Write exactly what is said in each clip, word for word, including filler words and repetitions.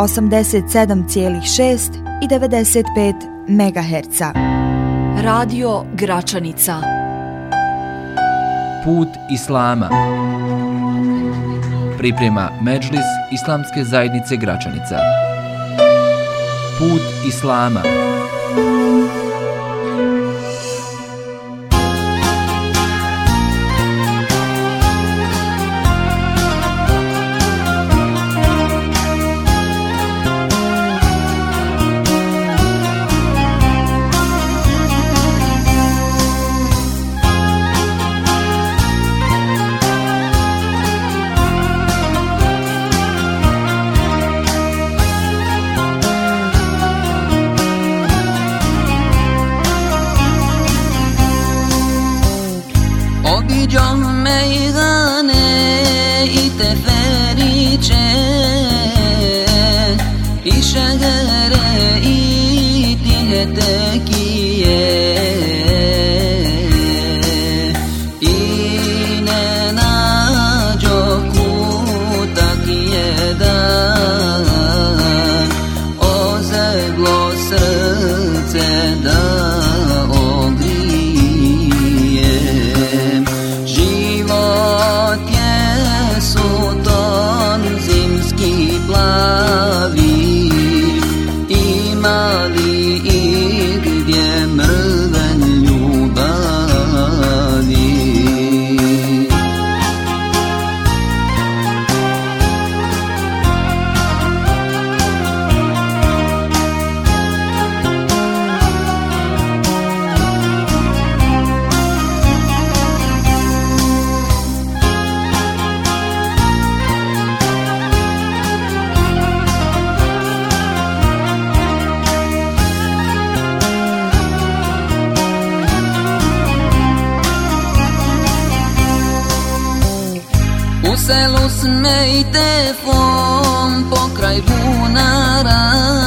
osamdeset sedam zarez šest i devedeset pet megaherca. Radio Gračanica. Put Islama. Priprema Medžlis Islamske zajednice Gračanica. Put Islama. U selu smejte fon pokraj bunara,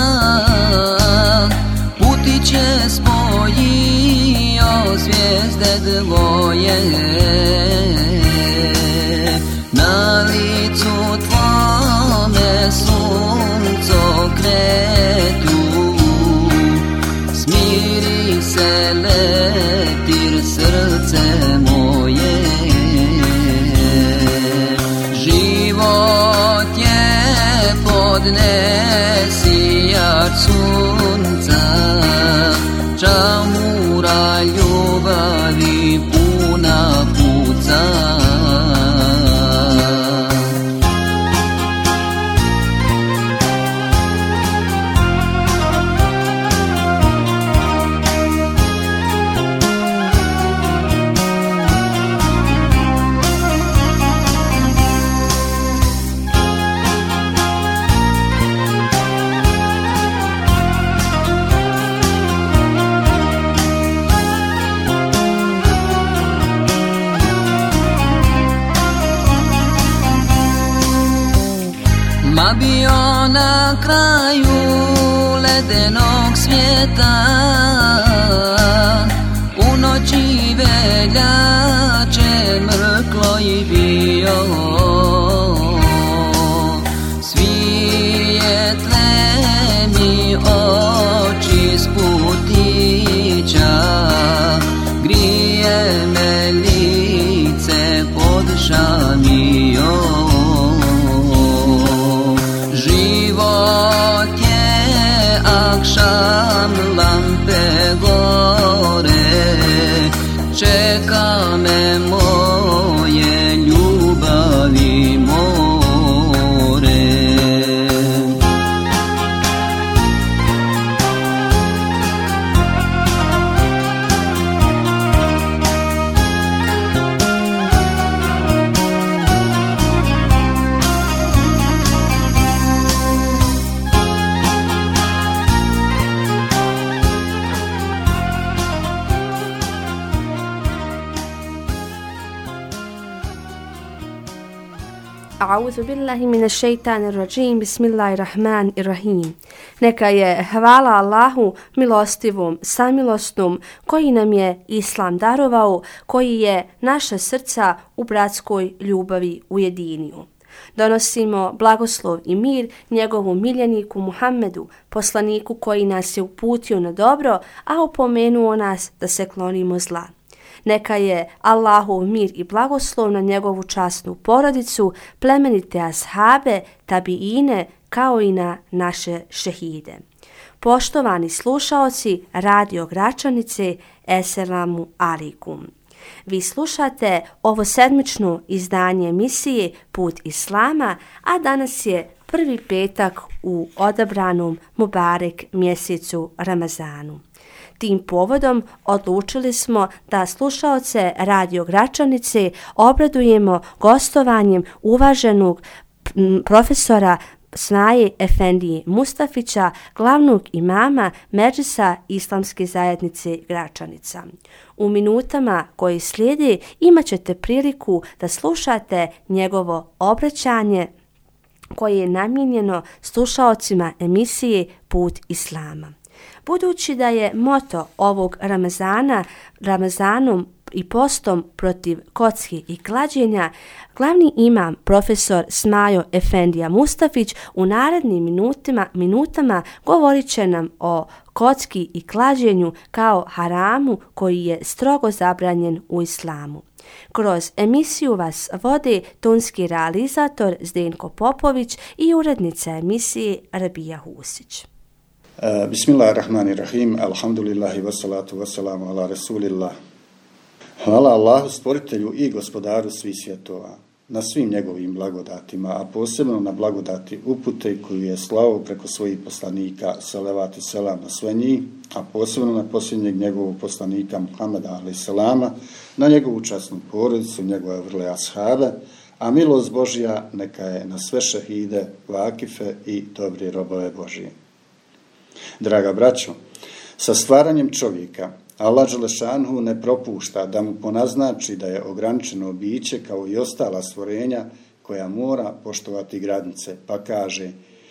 putić je spojio zvijezde dvoje. Na licu tvome sunco kretu, smiri se leptir srce moje. Život je podnesi jak sunca, čamura ljubavi puna puca. Ma bio na kraju ledenog svijeta, u noći veljače mrklo i bio. Svijetle mi oči s putića, grije me lice pod šamijom. Život je akšam, lampe gore, čeka me moje ljubavi more. A'udhu billahi minash shaitanir rajim. Bismillahirrahmanirrahim. Neka je hvala Allahu milostivom, samilosnom, koji nam je Islam darovao, koji je naša srca u bratskoj ljubavi ujedinio. Donosimo blagoslov i mir njegovu miljeniku Muhammedu, poslaniku koji nas je uputio na dobro, a opomenuo nas da se klonimo zla. Neka je Allahov mir i blagoslov na njegovu časnu porodicu, plemenite ashabe, tabiine, kao i na naše šehide. Poštovani slušaoci Radio Gračanice, Eselamu alikum. Vi slušate ovo sedmično izdanje emisije Put Islama, a danas je prvi petak u odabranom Mubarek mjesecu Ramazanu. Tim povodom odlučili smo da slušaoce Radio Gračanice obradujemo gostovanjem uvaženog profesora Smaje Efendije Mustafića, glavnog imama Medžlisa Islamske zajednice Gračanica. U minutama koji slijede imat ćete priliku da slušate njegovo obraćanje koje je namijenjeno slušaocima emisije Put Islama. Budući da je moto ovog Ramazana Ramazanom i postom protiv kocki i klađenja, glavni imam profesor Smajo Efendija Mustafić u narednim minutima, minutama govorit će nam o kocki i klađenju kao haramu koji je strogo zabranjen u islamu. Kroz emisiju vas vode tonski realizator Zdenko Popović i urednica emisije Rabija Husić. Bismillahirrahmanirrahim, alhamdulillahi wassalatu wassalamu ala rasulillah. Hvala Allahu, stvoritelju i gospodaru svih svjetova, na svim njegovim blagodatima, a posebno na blagodati upute koju je slao preko svojih poslanika, salavat i selam na sve njih, a posebno na posljednjeg njegovog poslanika Muhammeda alejhi selama, na njegovu časnu porodicu, njegove vrle ashabe, a milost Božja neka je na sve šehide, vakife i dobre robove Božije. Draga braćo, sa stvaranjem čovjeka Allah dželešanhu ne propušta da mu ponaznači da je ograničeno biće kao i ostala stvorenja koja mora poštovati granice, pa kaže: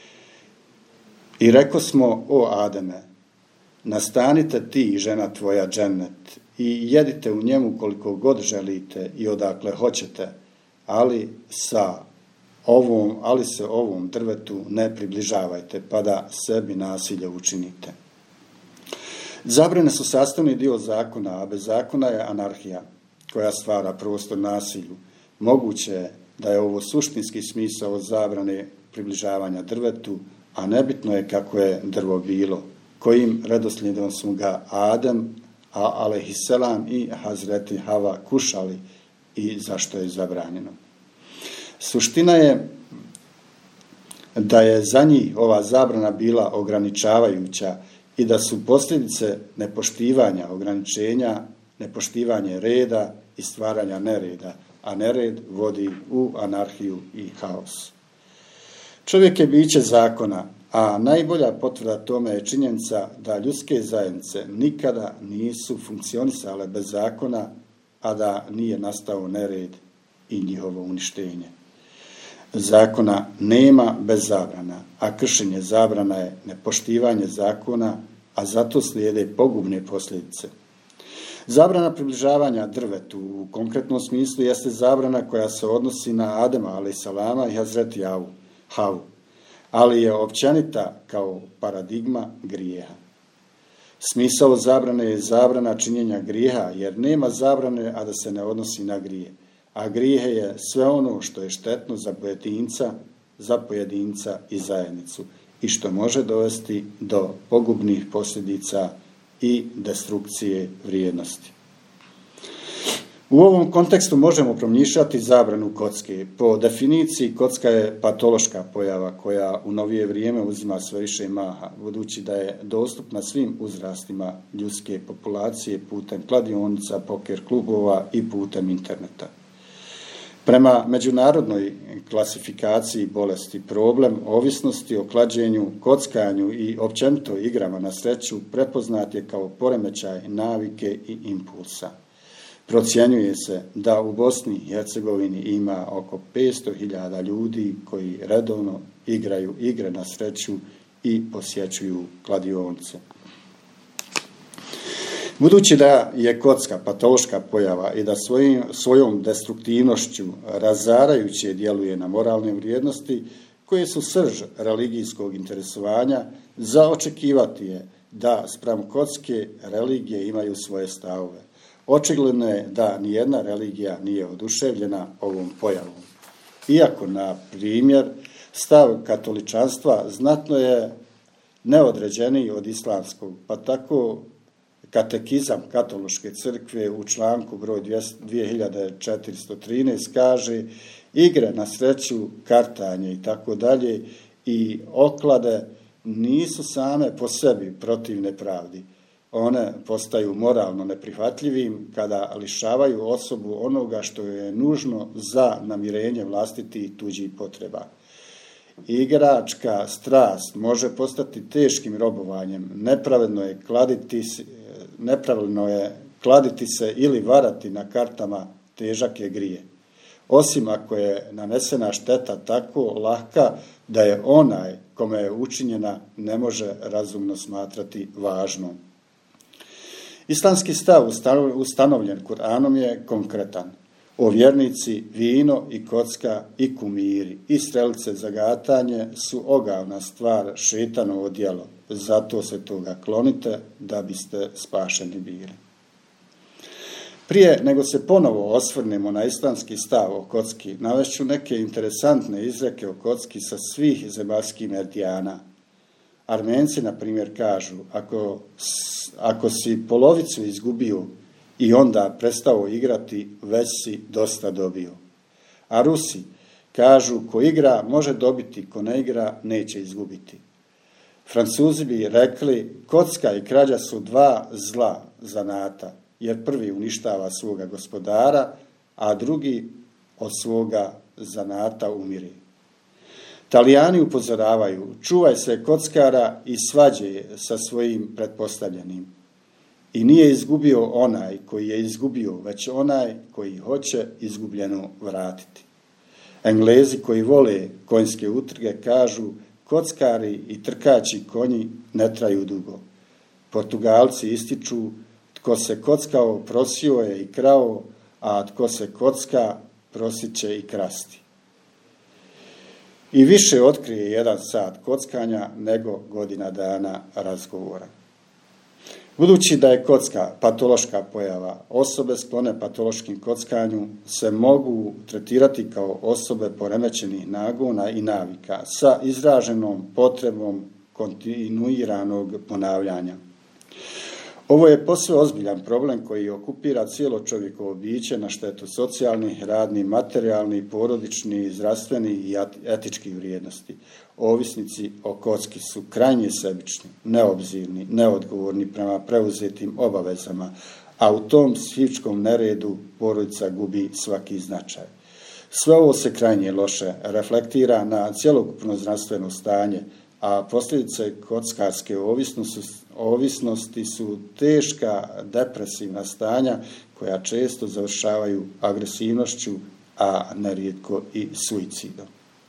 i reko smo, o Ademe, nastanite ti i žena tvoja džennet i jedite u njemu koliko god želite i odakle hoćete, ali sa ovom, ali se ovom drvetu ne približavajte, pa da sebi nasilje učinite. Zabrane su sastavni dio zakona, a bez zakona je anarhija koja stvara prostor nasilju. Moguće je da je ovo suštinski smisao zabrane približavanja drvetu, a nebitno je kako je drvo bilo, kojim redoslijedom su ga Adem, a alejhiselam i Hazreti Hava kušali i zašto je zabranjeno. Suština je da je za njih ova zabrana bila ograničavajuća i da su posljedice nepoštivanja ograničenja, nepoštivanje reda i stvaranja nereda, a nered vodi u anarhiju i haos. Čovjek je biće zakona, a najbolja potvrda tome je činjenica da ljudske zajednice nikada nisu funkcionisale bez zakona, a da nije nastao nered i njihovo uništenje. Zakona nema bez zabrana, a kršenje zabrana je nepoštivanje zakona, a zato slijede pogubne posljedice. Zabrana približavanja drvetu u konkretnom smislu jeste zabrana koja se odnosi na Adema alejhi selama i Hazreti Havu, ali je općenita kao paradigma grijeha. Smisao zabrane je zabrana činjenja grijeha, jer nema zabrane, a da se ne odnosi na grije. A grijehe je sve ono što je štetno za pojedinca, za pojedinca i zajednicu i što može dovesti do pogubnih posljedica i destrukcije vrijednosti. U ovom kontekstu možemo promišljati zabranu kocke. Po definiciji kocka je patološka pojava koja u novije vrijeme uzima sve više maha, budući da je dostupna svim uzrastima ljudske populacije putem kladionica, poker klubova i putem interneta. Prema međunarodnoj klasifikaciji bolesti, problem ovisnosti o klađenju, kockanju i općenito igrama na sreću prepoznat je kao poremećaj navike i impulsa. Procjenjuje se da u Bosni i Hercegovini ima oko petsto hiljada ljudi koji redovno igraju igre na sreću i posjećuju kladionice. Budući da je kocka patološka pojava i da svojim, svojom destruktivnošću razarajuće djeluje na moralne vrijednosti koje su srž religijskog interesovanja, za očekivati je da spram kocke religije imaju svoje stavove. Očigledno je da nijedna religija nije oduševljena ovom pojavom. Iako, na primjer, stav katoličanstva znatno je neodređeniji od islamskog, pa tako Katekizam Katoličke crkve u članku broj dvije hiljade četiristo trinaest kaže: igre na sreću, kartanje i tako dalje i oklade nisu same po sebi protivne pravdi. One postaju moralno neprihvatljivim kada lišavaju osobu onoga što je nužno za namirenje vlastitih i tuđih potreba. Igračka strast može postati teškim robovanjem, nepravedno je kladiti, nepravedno je kladiti se ili varati na kartama, težak je grije. Osim ako je nanesena šteta tako lahka da je onaj kome je učinjena ne može razumno smatrati važnom. Islamski stav ustanovljen Kur'anom je konkretan. O vjernici, vino i kocka i kumiri i strelice za gatanje su ogavna stvar, šetanovo djelo. Zato se toga klonite da biste spašeni bili. Prije nego se ponovo osvrnemo na islamski stav o kocki, navešću neke interesantne izreke o kocki sa svih zemaljskih meridijana. Armenci, na primjer, kažu: ako, ako si polovicu izgubio i onda prestao igrati, već si dosta dobio. A Rusi kažu: ko igra može dobiti, ko ne igra neće izgubiti. Francuzi bi rekli: kocka i krađa su dva zla zanata, jer prvi uništava svoga gospodara, a drugi od svoga zanata umire. Talijani upozoravaju: čuvaj se kockara i svađe sa svojim pretpostavljenim. I nije izgubio onaj koji je izgubio, već onaj koji hoće izgubljeno vratiti. Englezi koji vole konjske utrke kažu: kockari i trkači konji ne traju dugo. Portugalci ističu: tko se kockao prosio je i krao, a tko se kocka prosit će i krasti. I više otkrije jedan sat kockanja nego godina dana razgovora. Budući da je kocka patološka pojava, osobe sklone patološkim kockanju se mogu tretirati kao osobe poremećenih nagona i navika sa izraženom potrebom kontinuiranog ponavljanja. Ovo je posve ozbiljan problem koji okupira cijelo čovjekovo biće na štetu socijalnih, radnih, materijalnih, porodičnih, zdravstvenih i etičkih vrijednosti. Ovisnici o kocki su krajnje sebični, neobzirni, neodgovorni prema preuzetim obavezama, a u tom psihičkom neredu porodica gubi svaki značaj. Sve ovo se krajnje loše reflektira na cjelokupno zdravstveno stanje, a posljedice kockarske ovisnosti, ovisnosti su teška depresivna stanja koja često završavaju agresivnošću, a nerijetko i suicidom.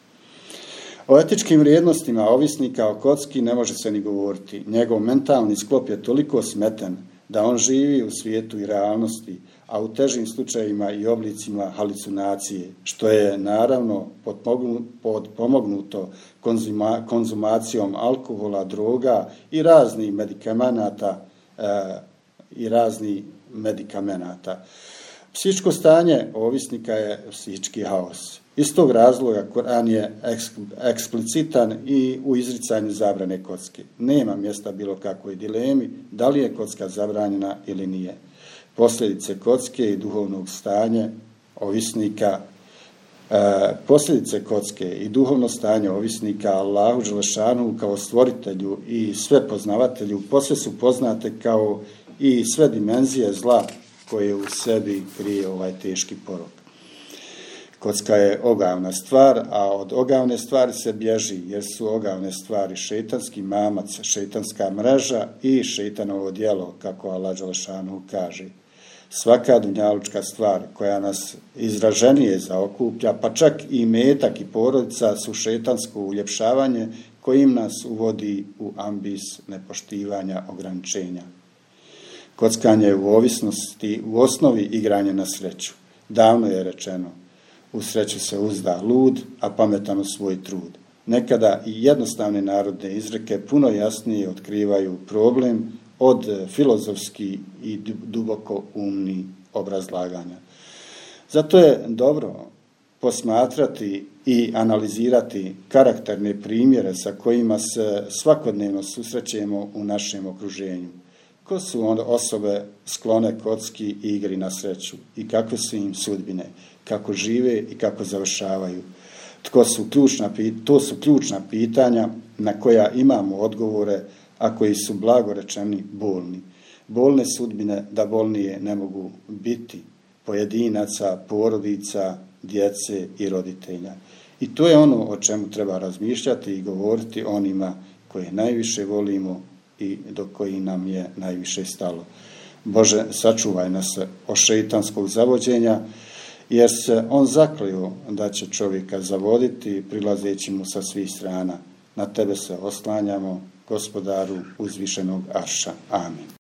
O etičkim vrijednostima ovisnika o kocki ne može se ni govoriti. Njegov mentalni sklop je toliko smeten da on živi u svijetu i realnosti, a u težim slučajevima i oblicima halucinacije, što je naravno potpomognuto konzuma, konzumacijom alkohola, droga i raznih medikamenata e, i raznih medikamenata. Psihičko stanje ovisnika je psihički haos. Iz tog razloga Kur'an je eksplicitan i u izricanju zabrane kocke. Nema mjesta bilo kakvoj dilemi da li je kocka zabranjena ili nije. Posljedice kocke i duhovnog stanja ovisnika, e, posljedice kocke i duhovno stanje ovisnika Allahu Đelešanu kao stvoritelju i sve poznavatelju posve su poznate kao i sve dimenzije zla koje u sebi krije ovaj teški porok. Kocka je ogavna stvar, a od ogavne stvari se bježi, jer su ogavne stvari šeitanski mamac, šeitanska mreža i šeitanovo djelo, kako Allah Đelešanu kaže. Svaka dunjalučka stvar koja nas izraženije zaokuplja, pa čak i metak i porodica, su šeitansko uljepšavanje kojim nas uvodi u ambis nepoštivanja ograničenja. Kockanje je u ovisnosti, u osnovi igranje na sreću. Davno je rečeno, u sreću se uzda lud, a pametan u svoj trud. Nekada i jednostavne narodne izreke puno jasnije otkrivaju problem od filozofski i duboko umni obrazlaganja. Zato je dobro posmatrati i analizirati karakterne primjere sa kojima se svakodnevno susrećemo u našem okruženju. Ko su onda osobe sklone kocki i igri na sreću i kakve su im sudbine, kako žive i kako završavaju. Tko su ključna, to su ključna pitanja na koja imamo odgovore, a koji su blago rečeni bolni. Bolne sudbine da bolnije ne mogu biti pojedinaca, porodica, djece i roditelja. I to je ono o čemu treba razmišljati i govoriti onima koje najviše volimo i do koji nam je najviše stalo. Bože, sačuvaj nas od šeitanskog zavođenja, jer se on zakleo da će čovjeka zavoditi prilazeći mu sa svih strana. Na tebe se oslanjamo, Gospodaru uzvišenog arša. Amin.